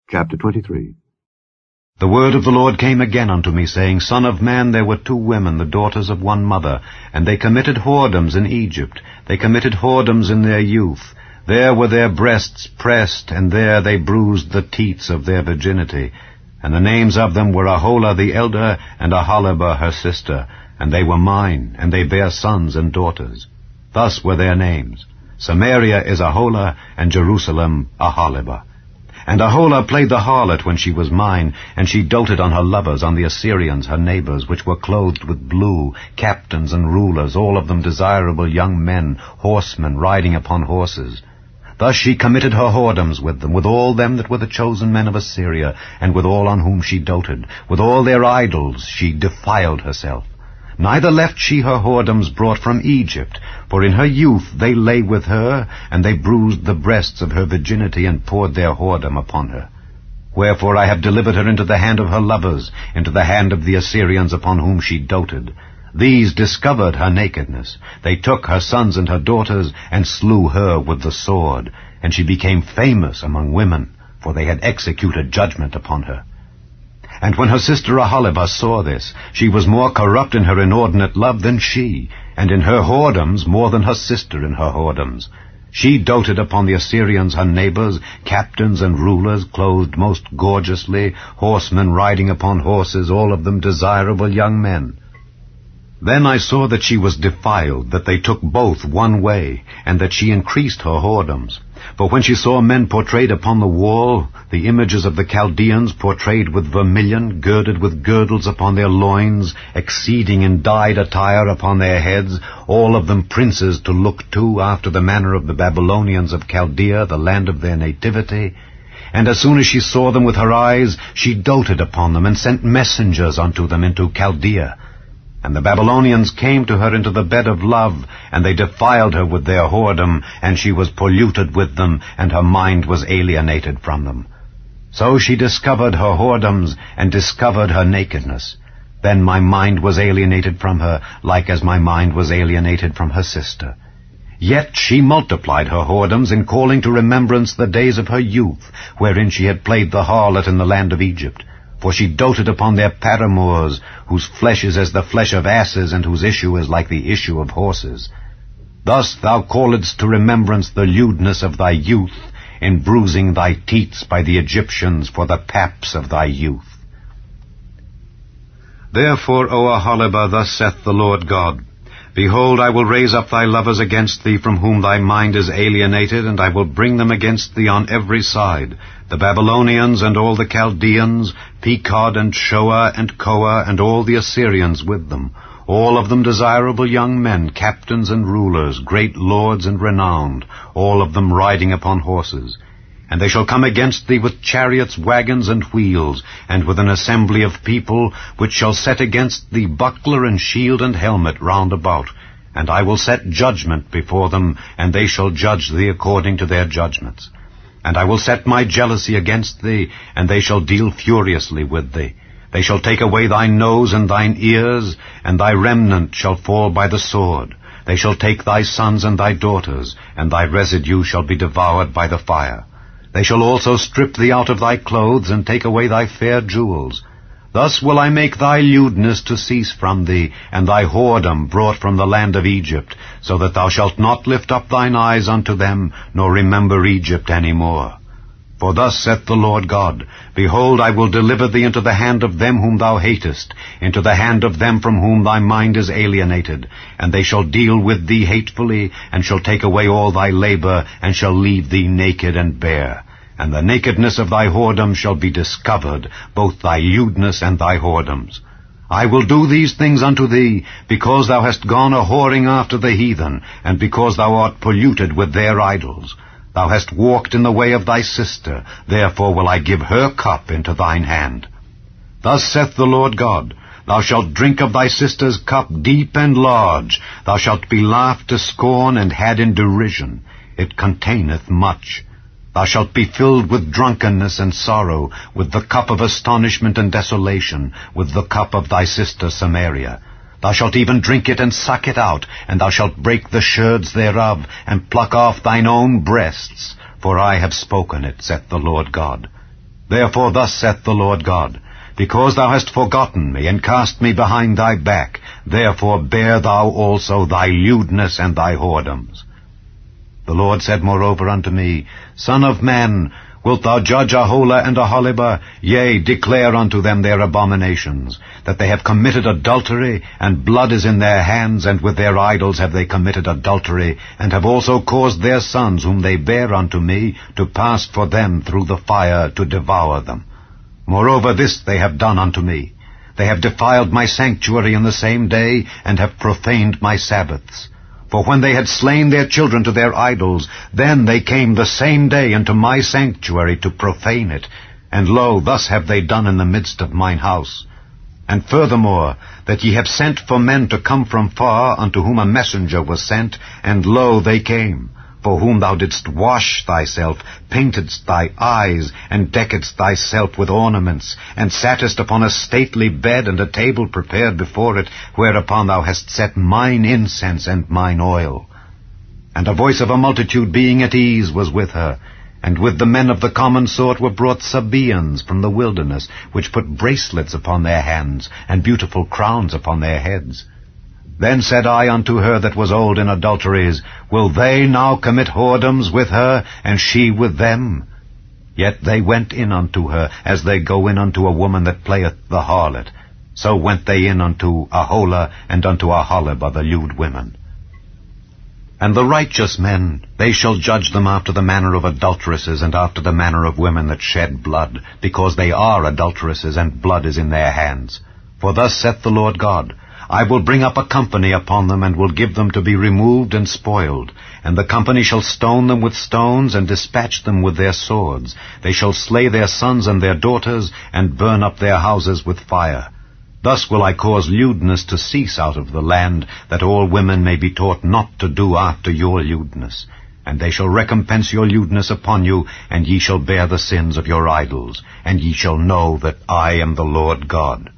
Chapter 23. The word of the Lord came again unto me, saying, Son of man, there were 2 women, the daughters of one mother, and they committed whoredoms in Egypt. They committed whoredoms in their youth. There were their breasts pressed, and there they bruised the teats of their virginity. And the names of them were Aholah the elder, and Aholibah her sister. And they were mine, and they bare sons and daughters. Thus were their names. Samaria is Aholah, and Jerusalem Aholibah. And Aholah played the harlot when she was mine, and she doted on her lovers, on the Assyrians, her neighbors, which were clothed with blue, captains and rulers, all of them desirable young men, horsemen, riding upon horses. Thus she committed her whoredoms with them, with all them that were the chosen men of Assyria, and with all on whom she doted. With all their idols she defiled herself. Neither left she her whoredoms brought from Egypt, for in her youth they lay with her, and they bruised the breasts of her virginity, and poured their whoredom upon her. Wherefore I have delivered her into the hand of her lovers, into the hand of the Assyrians upon whom she doted. These discovered her nakedness. They took her sons and her daughters, and slew her with the sword. And she became famous among women, for they had executed judgment upon her. And when her sister Aholibah saw this, she was more corrupt in her inordinate love than she, and in her whoredoms more than her sister in her whoredoms. She doted upon the Assyrians her neighbors, captains and rulers, clothed most gorgeously, horsemen riding upon horses, all of them desirable young men. Then I saw that she was defiled, that they took both one way, and that she increased her whoredoms. For when she saw men portrayed upon the wall, the images of the Chaldeans portrayed with vermilion, girded with girdles upon their loins, exceeding in dyed attire upon their heads, all of them princes to look to, after the manner of the Babylonians of Chaldea, the land of their nativity. And as soon as she saw them with her eyes, she doted upon them, and sent messengers unto them into Chaldea. And the Babylonians came to her into the bed of love, and they defiled her with their whoredom, and she was polluted with them, and her mind was alienated from them. So she discovered her whoredoms, and discovered her nakedness. Then my mind was alienated from her, like as my mind was alienated from her sister. Yet she multiplied her whoredoms in calling to remembrance the days of her youth, wherein she had played the harlot in the land of Egypt. For she doted upon their paramours, whose flesh is as the flesh of asses, and whose issue is like the issue of horses. Thus thou calledst to remembrance the lewdness of thy youth, in bruising thy teats by the Egyptians for the paps of thy youth. Therefore, O Aholibah, thus saith the Lord God, Behold, I will raise up thy lovers against thee, from whom thy mind is alienated, and I will bring them against thee on every side, the Babylonians and all the Chaldeans, Pekod and Shoah and Koah, and all the Assyrians with them, all of them desirable young men, captains and rulers, great lords and renowned, all of them riding upon horses. And they shall come against thee with chariots, wagons, and wheels, and with an assembly of people, which shall set against thee buckler and shield and helmet round about. And I will set judgment before them, and they shall judge thee according to their judgments. And I will set my jealousy against thee, and they shall deal furiously with thee. They shall take away thy nose and thine ears, and thy remnant shall fall by the sword. They shall take thy sons and thy daughters, and thy residue shall be devoured by the fire. They shall also strip thee out of thy clothes, and take away thy fair jewels. Thus will I make thy lewdness to cease from thee, and thy whoredom brought from the land of Egypt, so that thou shalt not lift up thine eyes unto them, nor remember Egypt any more. For thus saith the Lord God, Behold, I will deliver thee into the hand of them whom thou hatest, into the hand of them from whom thy mind is alienated, and they shall deal with thee hatefully, and shall take away all thy labor, and shall leave thee naked and bare. And the nakedness of thy whoredom shall be discovered, both thy lewdness and thy whoredoms. I will do these things unto thee, because thou hast gone a whoring after the heathen, and because thou art polluted with their idols. Thou hast walked in the way of thy sister, therefore will I give her cup into thine hand. Thus saith the Lord God, Thou shalt drink of thy sister's cup deep and large. Thou shalt be laughed to scorn and had in derision. It containeth much. Thou shalt be filled with drunkenness and sorrow, with the cup of astonishment and desolation, with the cup of thy sister Samaria. Thou shalt even drink it and suck it out, and thou shalt break the sherds thereof, and pluck off thine own breasts, for I have spoken it, saith the Lord God. Therefore thus saith the Lord God, Because thou hast forgotten me, and cast me behind thy back, therefore bear thou also thy lewdness and thy whoredoms. The Lord said moreover unto me, Son of man, wilt thou judge Aholah and Aholibah? Yea, declare unto them their abominations, that they have committed adultery, and blood is in their hands, and with their idols have they committed adultery, and have also caused their sons, whom they bear unto me, to pass for them through the fire to devour them. Moreover this they have done unto me. They have defiled my sanctuary in the same day, and have profaned my Sabbaths. For when they had slain their children to their idols, then they came the same day into my sanctuary to profane it. And lo, thus have they done in the midst of mine house. And furthermore, that ye have sent for men to come from far, unto whom a messenger was sent, and lo, they came, for whom thou didst wash thyself, paintedst thy eyes, and deckedst thyself with ornaments, and sattest upon a stately bed, and a table prepared before it, whereupon thou hast set mine incense and mine oil. And a voice of a multitude being at ease was with her, and with the men of the common sort were brought Sabaeans from the wilderness, which put bracelets upon their hands, and beautiful crowns upon their heads. Then said I unto her that was old in adulteries, Will they now commit whoredoms with her, and she with them? Yet they went in unto her, as they go in unto a woman that playeth the harlot. So went they in unto Aholah and unto Aholibah, the lewd women. And the righteous men, they shall judge them after the manner of adulteresses, and after the manner of women that shed blood, because they are adulteresses, and blood is in their hands. For thus saith the Lord God, I will bring up a company upon them, and will give them to be removed and spoiled. And the company shall stone them with stones, and dispatch them with their swords. They shall slay their sons and their daughters, and burn up their houses with fire. Thus will I cause lewdness to cease out of the land, that all women may be taught not to do after your lewdness. And they shall recompense your lewdness upon you, and ye shall bear the sins of your idols, and ye shall know that I am the Lord God.